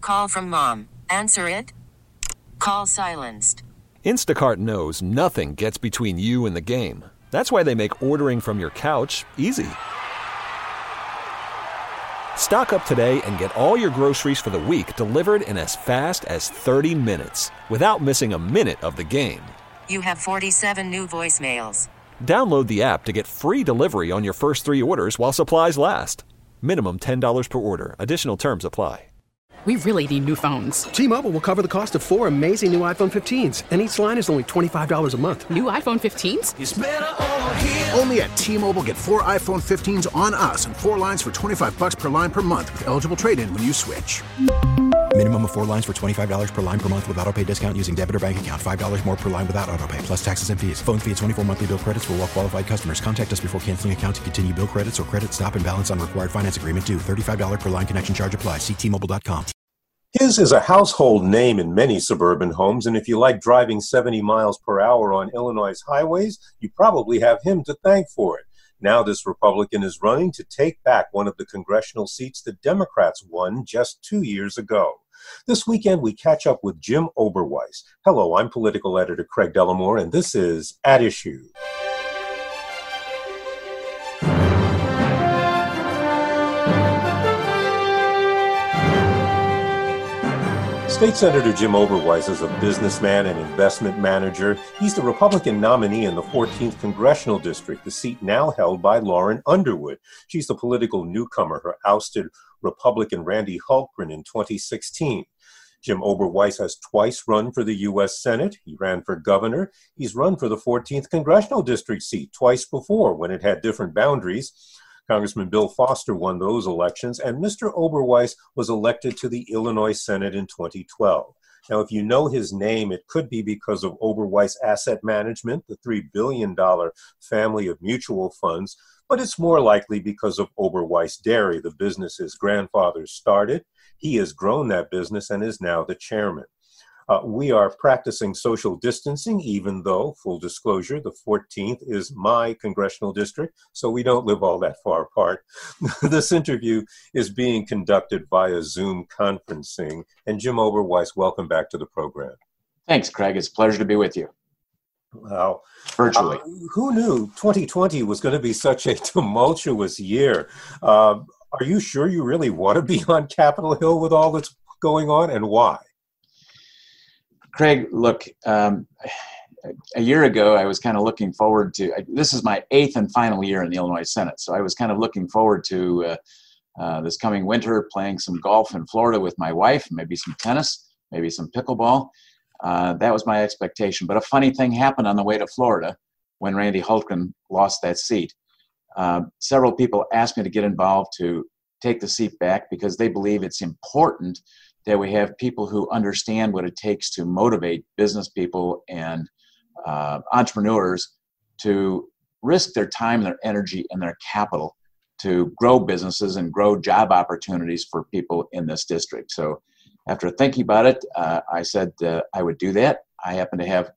call from mom. Answer it. Call silenced. Instacart knows nothing gets between you and the game. That's why they make ordering from your couch easy. Stock up today and get all your groceries for the week delivered in as fast as 30 minutes without missing a minute of the game. You have 47 new voicemails. Download the app to get free delivery on your first 3 orders while supplies last. Minimum $10 per order. Additional terms apply. We really need new phones. T-Mobile will cover the cost of 4 amazing new iPhone 15s, and each line is only $25 a month. New iPhone 15s? It's better over here. Only at T-Mobile, get 4 iPhone 15s on us and 4 lines for $25 per line per month with eligible trade-in when you switch. Minimum of 4 lines for $25 per line per month with auto pay discount using debit or bank account. $5 more per line without auto pay, plus taxes and fees. Phone fee at 24 monthly bill credits for well-qualified customers. Contact us before canceling account to continue bill credits or credit stop and balance on required finance agreement due. $35 per line connection charge applies. See T-Mobile.com. His is a household name in many suburban homes, and if you like driving 70 miles per hour on Illinois' highways, you probably have him to thank for it. Now this Republican is running to take back one of the congressional seats the Democrats won just 2 years ago. This weekend, we catch up with Jim Oberweis. Hello, I'm political editor Craig Dellamore, and this is At Issue. State Senator Jim Oberweis is a businessman and investment manager. He's the Republican nominee in the 14th Congressional District, the seat now held by Lauren Underwood. She's the political newcomer, her ousted Republican Randy Hultgren in 2016. Jim Oberweis has twice run for the U.S. Senate. He ran for governor. He's run for the 14th Congressional District seat twice before when it had different boundaries. Congressman Bill Foster won those elections, and Mr. Oberweis was elected to the Illinois Senate in 2012. Now, if you know his name, it could be because of Oberweis Asset Management, the $3 billion family of mutual funds, but it's more likely because of Oberweis Dairy, the business his grandfather started. He has grown that business and is now the chairman. We are practicing social distancing, even though, full disclosure, the 14th is my congressional district, so we don't live all that far apart. This interview is being conducted via Zoom conferencing. And Jim Oberweis, welcome back to the program. Thanks, Craig. It's a pleasure to be with you. Wow. Virtually. Who knew 2020 was going to be such a tumultuous year? Are you sure you really want to be on Capitol Hill with all that's going on, and why? Craig, look, a year ago, I was kind of looking forward to, this is my 8th and final year in the Illinois Senate, so I was kind of looking forward to this coming winter, playing some golf in Florida with my wife, maybe some tennis, maybe some pickleball. That was my expectation. But a funny thing happened on the way to Florida when Randy Hultgren lost that seat. Several people asked me to get involved to take the seat back because they believe it's important that we have people who understand what it takes to motivate business people and entrepreneurs to risk their time, their energy, and their capital to grow businesses and grow job opportunities for people in this district. So after thinking about it, I said I would do that. I happen to have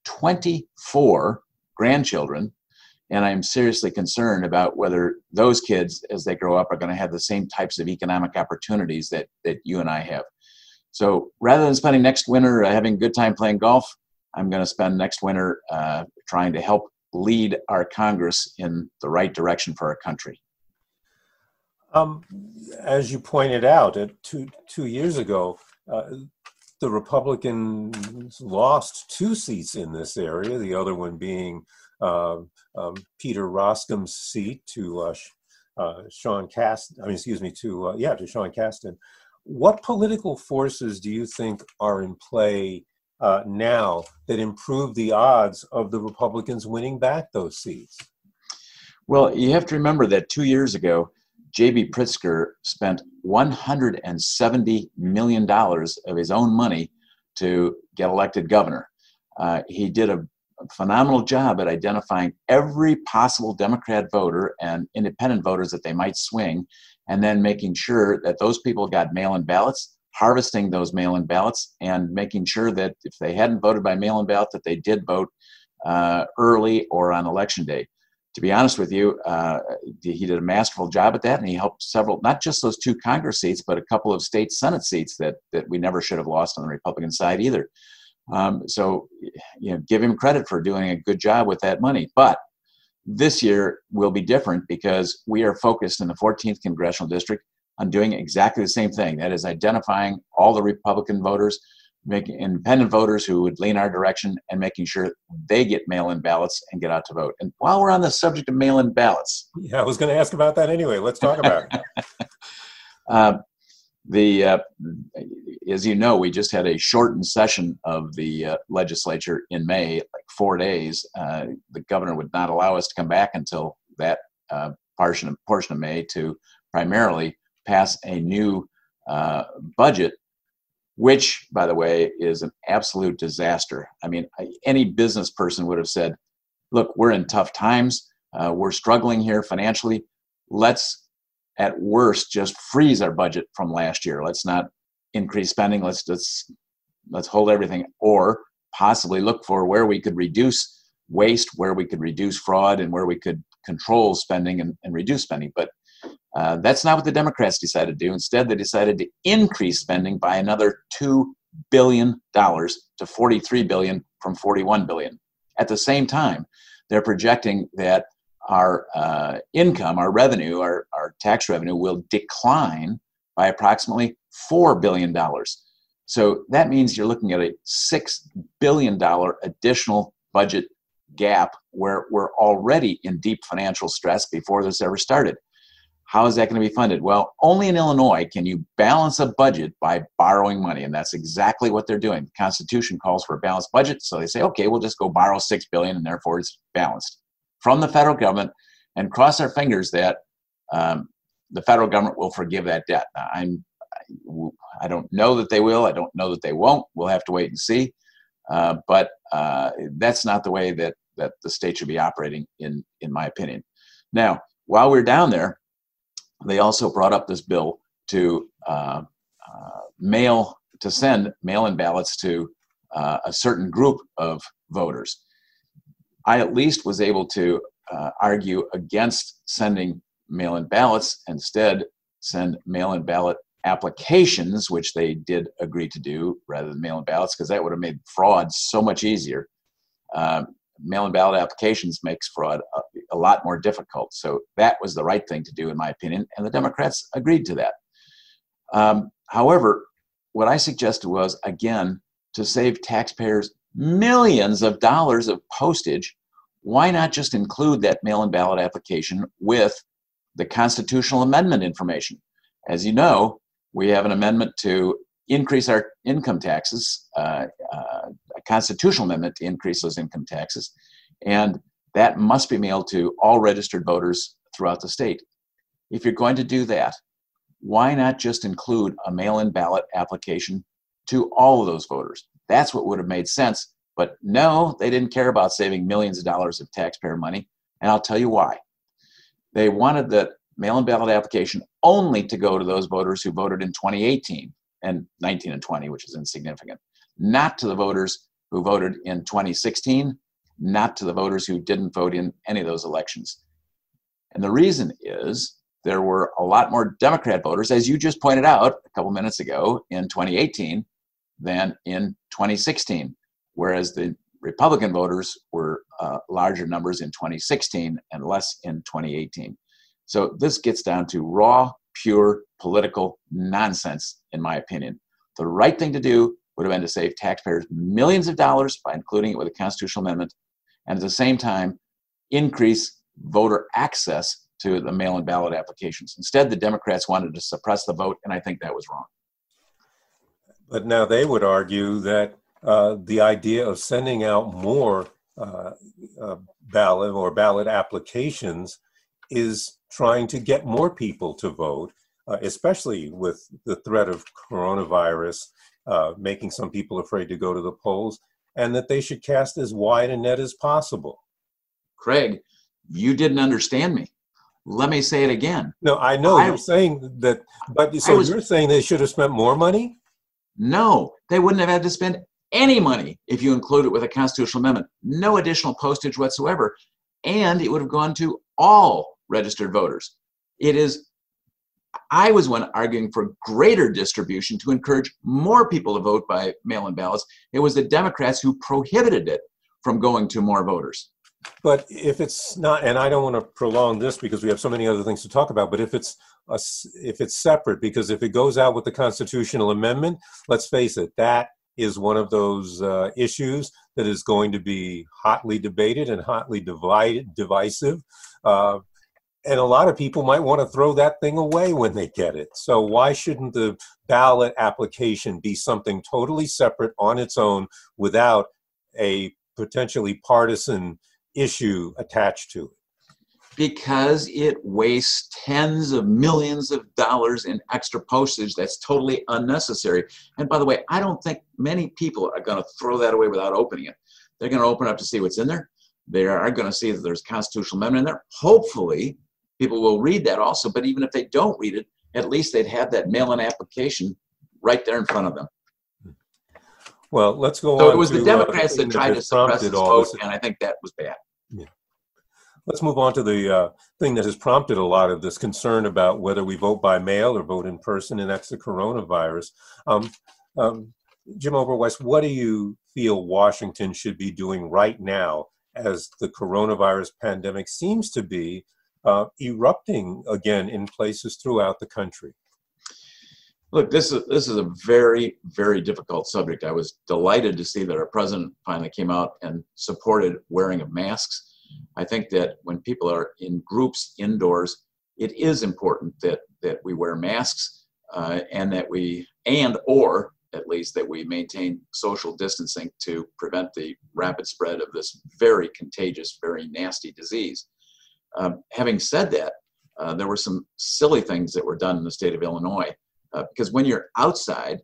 24 grandchildren, and I'm seriously concerned about whether those kids, as they grow up, are going to have the same types of economic opportunities that you and I have. So rather than spending next winter having a good time playing golf, I'm going to spend next winter trying to help lead our Congress in the right direction for our country. As you pointed out, two years ago, the Republicans lost 2 seats in this area, the other one being Peter Roskim's seat to Sean Casten. What political forces do you think are in play now that improve the odds of the Republicans winning back those seats? Well, you have to remember that 2 years ago, J.B. Pritzker spent $170 million of his own money to get elected governor. He did a phenomenal job at identifying every possible Democrat voter and independent voters that they might swing, and then making sure that those people got mail-in ballots, harvesting those mail-in ballots, and making sure that if they hadn't voted by mail-in ballot, that they did vote early or on election day. to be honest with you, he did a masterful job at that, and he helped several, not just those 2 Congress seats, but a couple of state Senate seats that we never should have lost on the Republican side either. So, give him credit for doing a good job with that money. But this year will be different because we are focused in the 14th Congressional District on doing exactly the same thing. That is identifying all the Republican voters, making independent voters who would lean our direction, and making sure they get mail-in ballots and get out to vote. And while we're on the subject of mail-in ballots. Yeah, I was going to ask about that anyway. Let's talk about it. As you know, we just had a shortened session of the legislature in May, like 4 days. The governor would not allow us to come back until that portion of May to primarily pass a new budget, which, by the way, is an absolute disaster. I mean, any business person would have said, look, we're in tough times. We're struggling here financially. Let's, at worst, just freeze our budget from last year. Let's not increase spending. Let's hold everything, or possibly look for where we could reduce waste, where we could reduce fraud, and where we could control spending and reduce spending. But that's not what the Democrats decided to do. Instead, they decided to increase spending by another $2 billion to $43 billion from $41 billion. At the same time, they're projecting that our income, our revenue, our tax revenue will decline by approximately $4 billion. So that means you're looking at a $6 billion additional budget gap where we're already in deep financial stress before this ever started. How is that going to be funded? Well, only in Illinois can you balance a budget by borrowing money, and that's exactly what they're doing. The Constitution calls for a balanced budget, so they say, okay, we'll just go borrow $6 billion, and therefore it's balanced from the federal government, and cross our fingers that the federal government will forgive that debt. I don't know that they will. I don't know that they won't. We'll have to wait and see. But that's not the way that the state should be operating, in my opinion. Now, while we're down there, they also brought up this bill to send mail-in ballots to a certain group of voters. I at least was able to argue against sending mail-in ballots, instead send mail-in ballot applications, which they did agree to do rather than mail-in ballots, because that would have made fraud so much easier. Mail-in ballot applications makes fraud a lot more difficult. So that was the right thing to do, in my opinion, and the Democrats agreed to that. However, what I suggested was, again, to save taxpayers millions of dollars of postage, why not just include that mail-in ballot application with the constitutional amendment information? As you know, we have an amendment to increase our income taxes, a constitutional amendment to increase those income taxes, and that must be mailed to all registered voters throughout the state. If you're going to do that, why not just include a mail-in ballot application to all of those voters? That's what would have made sense. But no, they didn't care about saving millions of dollars of taxpayer money, and I'll tell you why. They wanted the mail-in ballot application only to go to those voters who voted in 2018 and 19 and 20, which is insignificant, not to the voters who voted in 2016, not to the voters who didn't vote in any of those elections. And the reason is there were a lot more Democrat voters, as you just pointed out a couple minutes ago, in 2018 than in 2016, whereas the Republican voters were larger numbers in 2016 and less in 2018. So this gets down to raw, pure political nonsense, in my opinion. The right thing to do would have been to save taxpayers millions of dollars by including it with a constitutional amendment, and at the same time, increase voter access to the mail-in ballot applications. Instead, the Democrats wanted to suppress the vote, and I think that was wrong. But now they would argue that the idea of sending out more ballot applications is trying to get more people to vote, especially with the threat of coronavirus making some people afraid to go to the polls, and that they should cast as wide a net as possible. Craig, you didn't understand me. Let me say it again. No, I know you're saying that, but so you're saying they should have spent more money? No, they wouldn't have had to spend any money if you include it with a constitutional amendment. No additional postage whatsoever. and it would have gone to all registered voters. I was one arguing for greater distribution to encourage more people to vote by mail-in ballots. It was the Democrats who prohibited it from going to more voters. But if it's not, and I don't want to prolong this because we have so many other things to talk about, but if it's separate, because if it goes out with the constitutional amendment, let's face it, that is one of those issues that is going to be hotly debated and hotly divisive. And a lot of people might want to throw that thing away when they get it. So why shouldn't the ballot application be something totally separate on its own without a potentially partisan issue attached to it? Because it wastes tens of millions of dollars in extra postage that's totally unnecessary. And by the way, I don't think many people are going to throw that away without opening it. They're going to open it up to see what's in there. They are going to see that there's a constitutional amendment in there. Hopefully, people will read that also. But even if they don't read it, at least they'd have that mail-in application right there in front of them. Well, let's go on. So it was the Democrats that tried to suppress this vote, and I think that was bad. Yeah. Let's move on to the thing that has prompted a lot of this concern about whether we vote by mail or vote in person, and that's the coronavirus. Jim Oberweis, what do you feel Washington should be doing right now as the coronavirus pandemic seems to be erupting again in places throughout the country? Look, this is a very, very difficult subject. I was delighted to see that our president finally came out and supported wearing of masks. I think that when people are in groups indoors, it is important that we wear masks and that or at least that we maintain social distancing to prevent the rapid spread of this very contagious, very nasty disease. Having said that, there were some silly things that were done in the state of Illinois. Because when you're outside,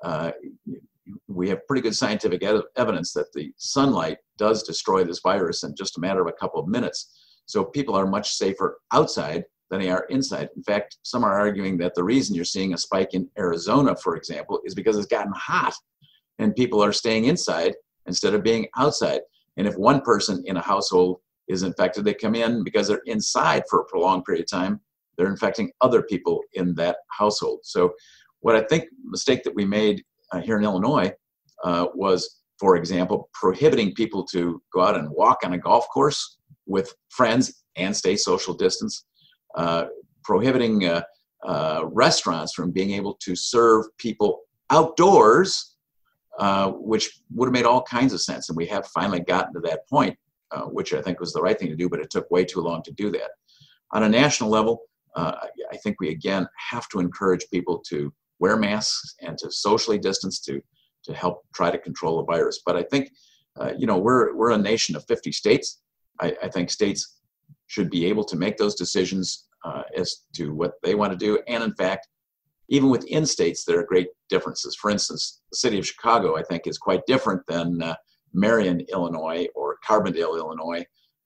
we have pretty good scientific evidence that the sunlight does destroy this virus in just a matter of a couple of minutes. So people are much safer outside than they are inside. In fact, some are arguing that the reason you're seeing a spike in Arizona, for example, is because it's gotten hot and people are staying inside instead of being outside. And if one person in a household is infected, they come in because they're inside for a prolonged period of time. They're infecting other people in that household. So what I think the mistake that we made here in Illinois was, for example, prohibiting people to go out and walk on a golf course with friends and stay social distance, prohibiting restaurants from being able to serve people outdoors, which would have made all kinds of sense. And we have finally gotten to that point, which I think was the right thing to do, but it took way too long to do that. On a national level, I think we again have to encourage people to wear masks and to socially distance to help try to control the virus. But I think, we're a nation of 50 states. I think states should be able to make those decisions as to what they want to do. And in fact, even within states, there are great differences. For instance, the city of Chicago, I think, is quite different than Marion, Illinois, or Carbondale, Illinois,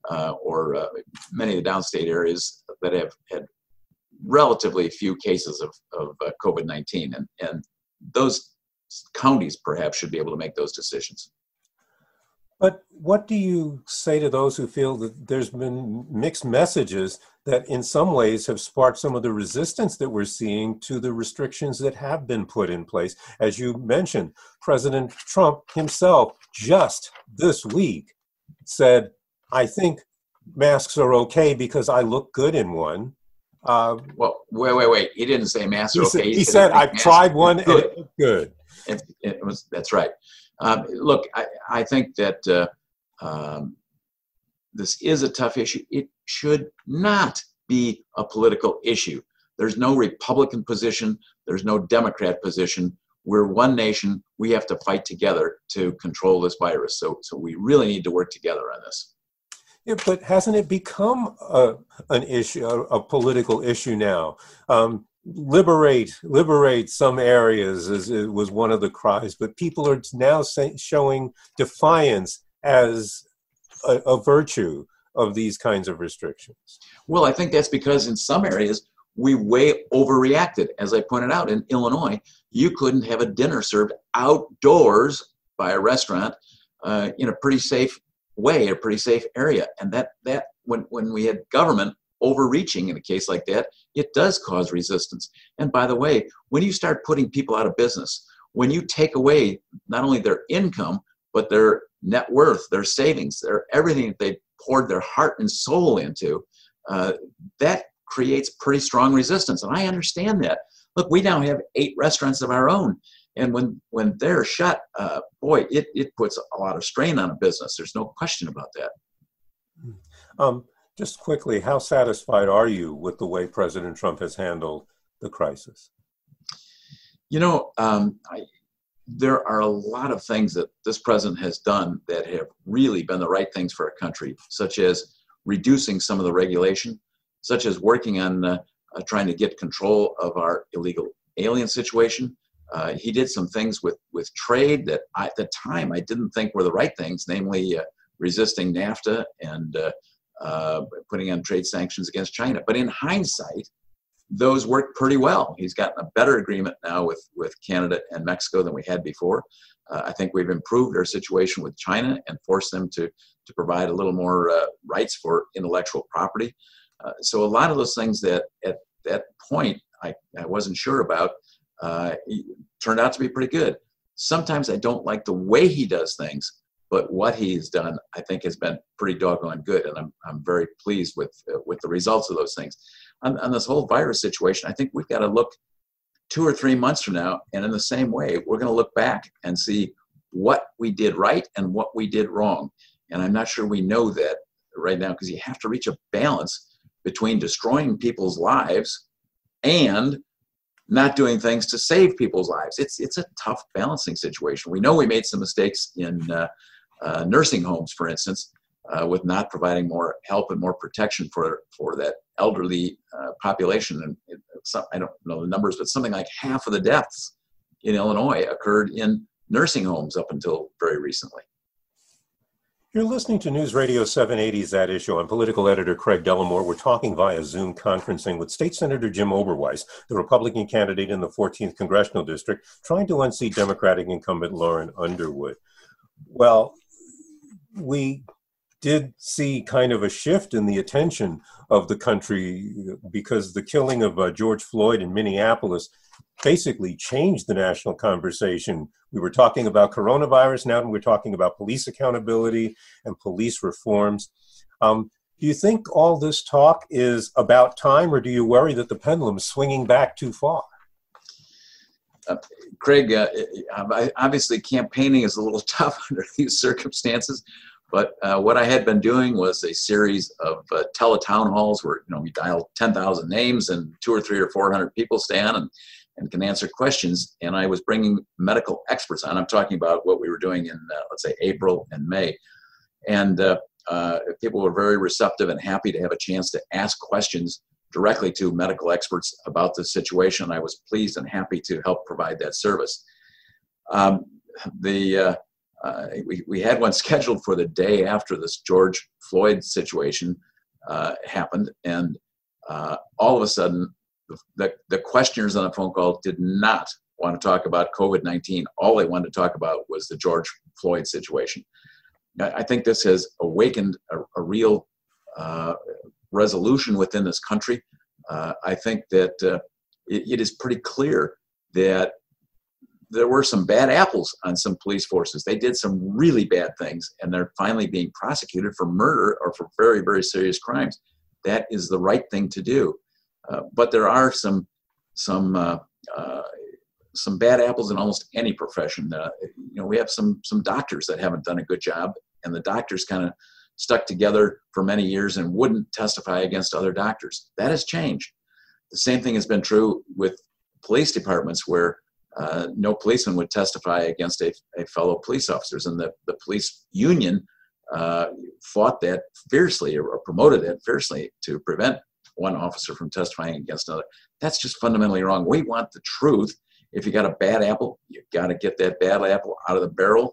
or many of the downstate areas that have had relatively few cases of COVID-19. And those counties perhaps should be able to make those decisions. But what do you say to those who feel that there's been mixed messages that in some ways have sparked some of the resistance that we're seeing to the restrictions that have been put in place? As you mentioned, President Trump himself just this week said, I think masks are okay because I look good in one. Well, wait. He didn't say masks are okay. He said I've tried one and it looked good. That's right. Look, I think that this is a tough issue. It should not be a political issue. There's no Republican position. There's no Democrat position. We're one nation. We have to fight together to control this virus. So we really need to work together on this. Yeah, but hasn't it become an issue, a political issue now? Liberate some areas was one of the cries, but people are now showing defiance as a virtue of these kinds of restrictions. Well, I think that's because in some areas we way overreacted. As I pointed out, in Illinois, you couldn't have a dinner served outdoors by a restaurant in a pretty safe way, a pretty safe area, and that when we had government overreaching in a case like that, it does cause resistance. And by the way, when you start putting people out of business, when you take away not only their income, but their net worth, their savings, their everything that they poured their heart and soul into, that creates pretty strong resistance. And I understand that. Look, we now have 8 restaurants of our own. And when they're shut, boy, it puts a lot of strain on a business. There's no question about that. Just quickly, how satisfied are you with the way President Trump has handled the crisis? You know, there are a lot of things that this president has done that have really been the right things for our country, such as reducing some of the regulation, such as working on trying to get control of our illegal alien situation. He did some things with trade that at the time I didn't think were the right things, namely resisting NAFTA and putting on trade sanctions against China. But in hindsight, those worked pretty well. He's gotten a better agreement now with Canada and Mexico than we had before. I think we've improved our situation with China and forced them to provide a little more rights for intellectual property. So a lot of those things that at that point I wasn't sure about turned out to be pretty good. Sometimes I don't like the way he does things, but what he's done, I think, has been pretty doggone good, and I'm very pleased with the results of those things. On this whole virus situation, I think we've got to look 2 or 3 months from now, and in the same way, we're going to look back and see what we did right and what we did wrong. And I'm not sure we know that right now, because you have to reach a balance between destroying people's lives and not doing things to save people's lives. It's a tough balancing situation. We know we made some mistakes in nursing homes, for instance, with not providing more help and more protection for that elderly population. And I don't know the numbers, but something like half of the deaths in Illinois occurred in nursing homes up until very recently. You're listening to News Radio 780's That Issue. I'm political editor Craig Dellamore. We're talking via Zoom conferencing with State Senator Jim Oberweis, the Republican candidate in the 14th Congressional District, trying to unseat Democratic incumbent Lauren Underwood. Well, we did see kind of a shift in the attention of the country because the killing of George Floyd in Minneapolis basically changed the national conversation. We were talking about coronavirus, now we're talking about police accountability and police reforms. Do you think all this talk is about time, or do you worry that the pendulum is swinging back too far? Craig, obviously campaigning is a little tough under these circumstances, but what I had been doing was a series of tele-town halls where we dial 10,000 names and 200 or 300 or 400 people stand and can answer questions. And I was bringing medical experts on. I'm talking about what we were doing in, let's say, April and May. And people were very receptive and happy to have a chance to ask questions directly to medical experts about the situation. I was pleased and happy to help provide that service. We had one scheduled for the day after this George Floyd situation happened. And all of a sudden, the questioners on the phone call did not want to talk about COVID-19. All they wanted to talk about was the George Floyd situation. I think this has awakened a real resolution within this country. I think that it is pretty clear that there were some bad apples on some police forces. They did some really bad things, and they're finally being prosecuted for murder or for very, very serious crimes. That is the right thing to do. But there are some bad apples in almost any profession. We have some doctors that haven't done a good job, and the doctors kind of stuck together for many years and wouldn't testify against other doctors. That has changed. The same thing has been true with police departments, where no policeman would testify against a fellow police officers, and the police union fought that fiercely or promoted that fiercely to prevent one officer from testifying against another. That's just fundamentally wrong. We want the truth. If you got a bad apple, you got to get that bad apple out of the barrel.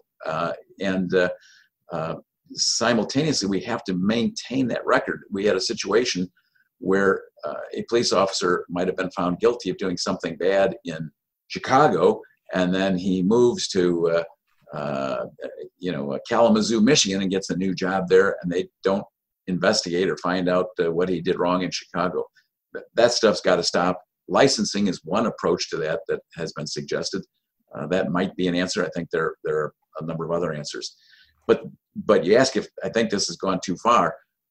Simultaneously, we have to maintain that record. We had a situation where a police officer might have been found guilty of doing something bad in Chicago, and then he moves to Kalamazoo, Michigan, and gets a new job there, and they don't investigate or find out what he did wrong in Chicago. That stuff's got to stop. Licensing is one approach to that has been suggested. That might be an answer. I think there are a number of other answers. But you ask if I think this has gone too far.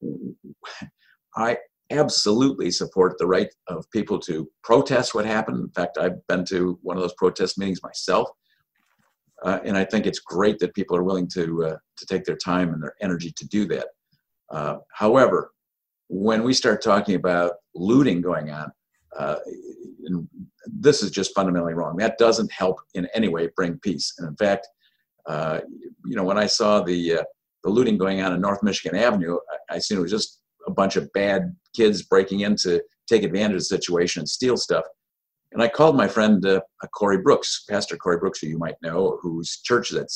I absolutely support the right of people to protest what happened. In fact, I've been to one of those protest meetings myself. And I think it's great that people are willing to take their time and their energy to do that. However, when we start talking about looting going on, this is just fundamentally wrong. That doesn't help in any way bring peace. And in fact, when I saw the looting going on in North Michigan Avenue, I seen it was just a bunch of bad kids breaking in to take advantage of the situation and steal stuff. And I called my friend Corey Brooks, Pastor Corey Brooks, who you might know, whose church is at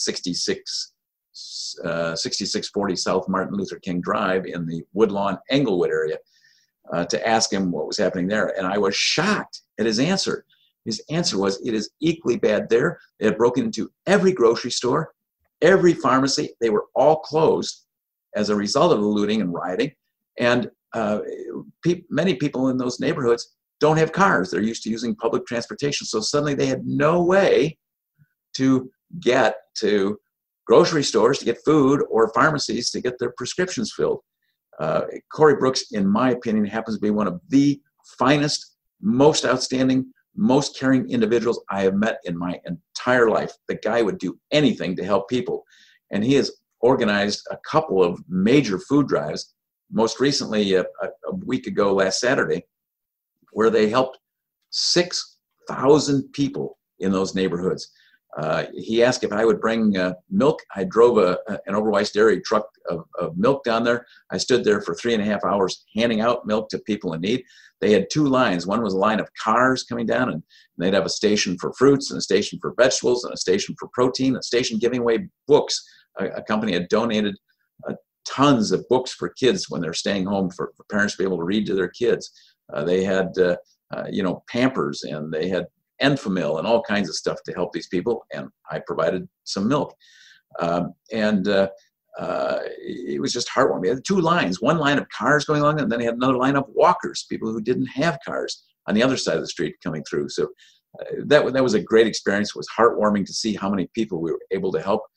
6640 South Martin Luther King Drive in the Woodlawn, Englewood area, to ask him what was happening there. And I was shocked at his answer. His answer was, it is equally bad there. They had broken into every grocery store, every pharmacy. They were all closed as a result of the looting and rioting. And many people in those neighborhoods don't have cars. They're used to using public transportation. So suddenly they had no way to get to grocery stores to get food or pharmacies to get their prescriptions filled. Corey Brooks, in my opinion, happens to be one of the finest, most outstanding, most caring individuals I have met in my entire life. The guy would do anything to help people. And he has organized a couple of major food drives, most recently a week ago last Saturday, where they helped 6,000 people in those neighborhoods. He asked if I would bring milk. I drove an Overweiss Dairy truck of milk down there. I stood there for 3.5 hours handing out milk to people in need. They had two lines. One was a line of cars coming down, and they'd have a station for fruits and a station for vegetables and a station for protein, a station giving away books. A company had donated tons of books for kids when they're staying home for parents to be able to read to their kids. They had, Pampers, and they had Enfamil and all kinds of stuff to help these people, and I provided some milk. It was just heartwarming. They had two lines, one line of cars going along, and then they had another line of walkers, people who didn't have cars on the other side of the street coming through. So that was a great experience. It was heartwarming to see how many people we were able to help.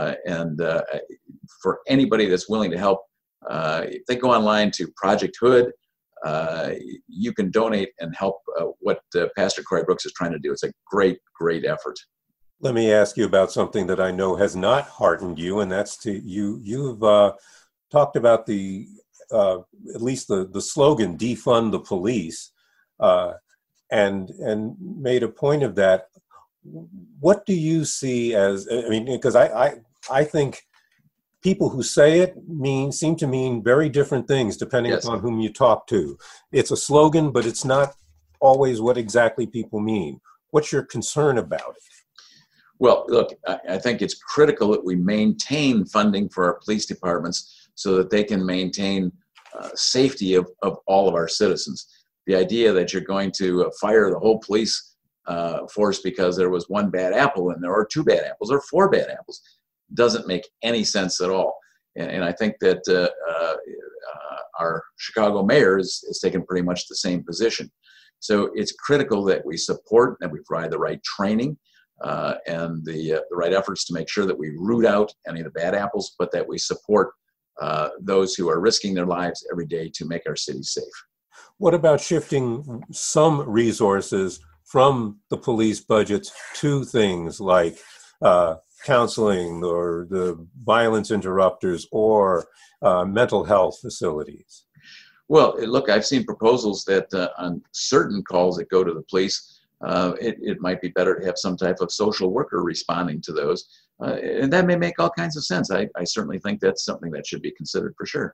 For anybody that's willing to help, if they go online to Project Hood, you can donate and help what Pastor Corey Brooks is trying to do. It's a great, great effort. Let me ask you about something that I know has not heartened you, and that's you've talked about at least the slogan "defund the police," and made a point of that. What do you see as? I mean, because I think people who say it seem to mean very different things depending upon whom you talk to. It's a slogan, but it's not always what exactly people mean. What's your concern about it? Well, look, I think it's critical that we maintain funding for our police departments so that they can maintain safety of all of our citizens. The idea that you're going to fire the whole police force because there was one bad apple in there, or two bad apples, or four bad apples, doesn't make any sense at all. And I think that our Chicago mayor is taking pretty much the same position. So it's critical that we support and we provide the right training and the right efforts to make sure that we root out any of the bad apples, but that we support those who are risking their lives every day to make our city safe. What about shifting some resources from the police budgets to things like counseling or the violence interrupters or mental health facilities? Well, look, I've seen proposals that on certain calls that go to the police, it might be better to have some type of social worker responding to those. And that may make all kinds of sense. I certainly think that's something that should be considered for sure.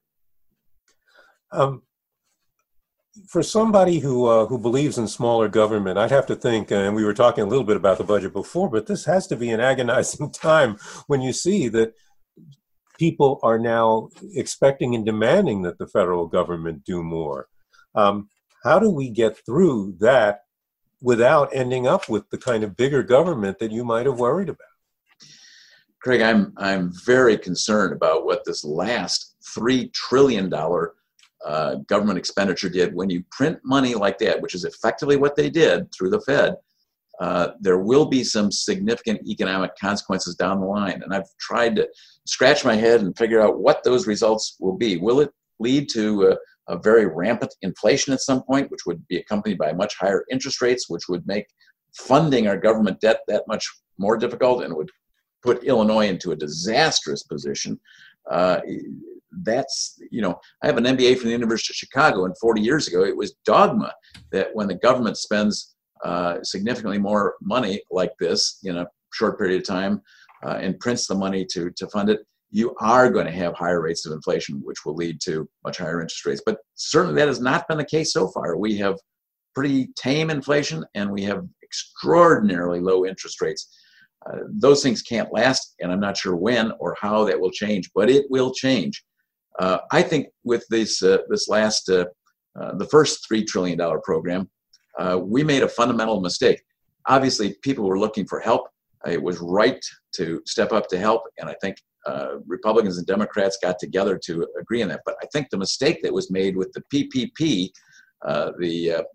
For somebody who believes in smaller government, I'd have to think, and we were talking a little bit about the budget before, but this has to be an agonizing time when you see that people are now expecting and demanding that the federal government do more. How do we get through that without ending up with the kind of bigger government that you might have worried about? Craig, I'm very concerned about what this last $3 trillion government expenditure did. When you print money like that, which is effectively what they did through the Fed, there will be some significant economic consequences down the line. And I've tried to scratch my head and figure out what those results will be. Will it lead to a very rampant inflation at some point, which would be accompanied by much higher interest rates, which would make funding our government debt that much more difficult and would put Illinois into a disastrous position? That's, I have an MBA from the University of Chicago, and 40 years ago, it was dogma that when the government spends significantly more money like this in a short period of time and prints the money to fund it, you are going to have higher rates of inflation, which will lead to much higher interest rates. But certainly that has not been the case so far. We have pretty tame inflation, and we have extraordinarily low interest rates. Those things can't last, and I'm not sure when or how that will change, but it will change. I think with this last, the first $3 trillion program, we made a fundamental mistake. Obviously, people were looking for help. It was right to step up to help, and I think Republicans and Democrats got together to agree on that. But I think the mistake that was made with the PPP, the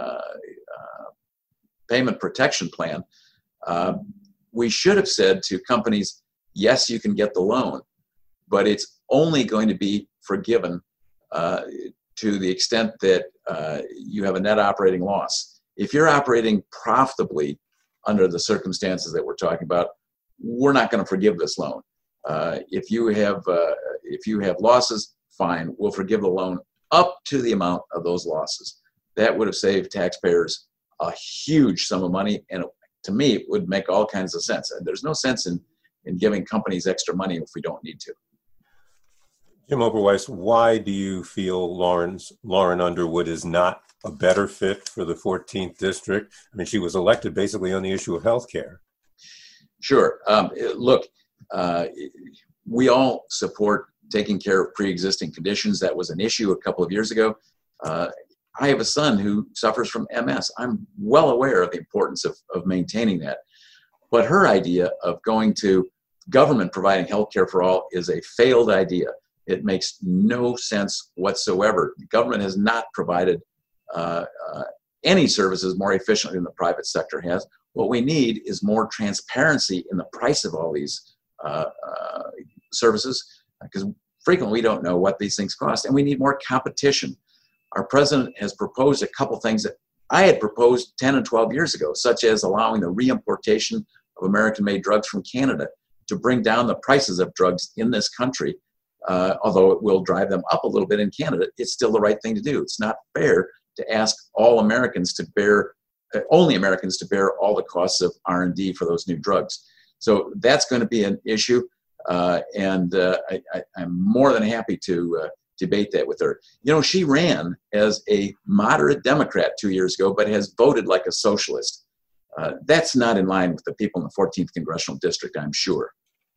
Payment Protection Plan, we should have said to companies, yes, you can get the loan, but it's only going to be forgiven to the extent that you have a net operating loss. If you're operating profitably under the circumstances that we're talking about, we're not going to forgive this loan. If you have losses, fine, we'll forgive the loan up to the amount of those losses. That would have saved taxpayers a huge sum of money, and to me, it would make all kinds of sense. And there's no sense in giving companies extra money if we don't need to. Jim Oberweis, why do you feel Lauren Underwood is not a better fit for the 14th district? I mean, she was elected basically on the issue of health care. Sure. Look, we all support taking care of pre-existing conditions. That was an issue a couple of years ago. I have a son who suffers from MS. I'm well aware of the importance of maintaining that. But her idea of going to government providing health care for all is a failed idea. It makes no sense whatsoever. The government has not provided any services more efficiently than the private sector has. What we need is more transparency in the price of all these services, because frequently we don't know what these things cost, and we need more competition. Our president has proposed a couple things that I had proposed 10 and 12 years ago, such as allowing the reimportation of American-made drugs from Canada to bring down the prices of drugs in this country. Although it will drive them up a little bit in Canada, it's still the right thing to do. It's not fair to ask only Americans to bear all the costs of R&D for those new drugs. So that's going to be an issue, and I'm more than happy to debate that with her. She ran as a moderate Democrat 2 years ago, but has voted like a socialist. That's not in line with the people in the 14th Congressional District, I'm sure.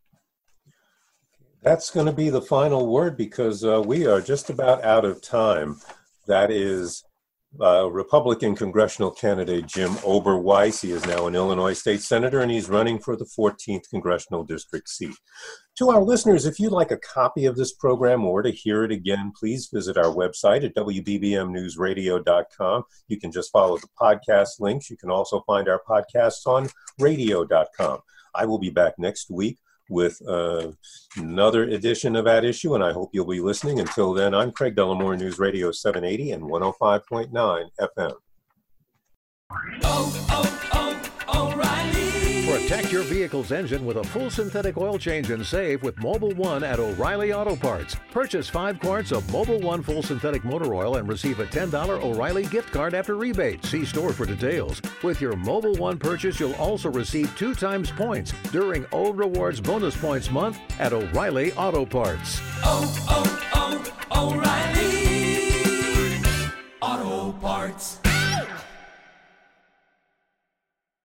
That's going to be the final word, because we are just about out of time. That is Republican congressional candidate Jim Oberweis. He is now an Illinois state senator, and he's running for the 14th congressional district seat. To our listeners, if you'd like a copy of this program or to hear it again, please visit our website at wbbmnewsradio.com. You can just follow the podcast links. You can also find our podcasts on radio.com. I will be back next week with another edition of At Issue, and I hope you'll be listening. Until then, I'm Craig Dellamore, News Radio 780 and 105.9 FM. O'Reilly. Protect your vehicle's engine with a full synthetic oil change and save with Mobil 1 at O'Reilly Auto Parts. Purchase 5 quarts of Mobil 1 full synthetic motor oil and receive a $10 O'Reilly gift card after rebate. See store for details. With your Mobil 1 purchase, you'll also receive 2 times points during Old Rewards Bonus Points Month at O'Reilly Auto Parts.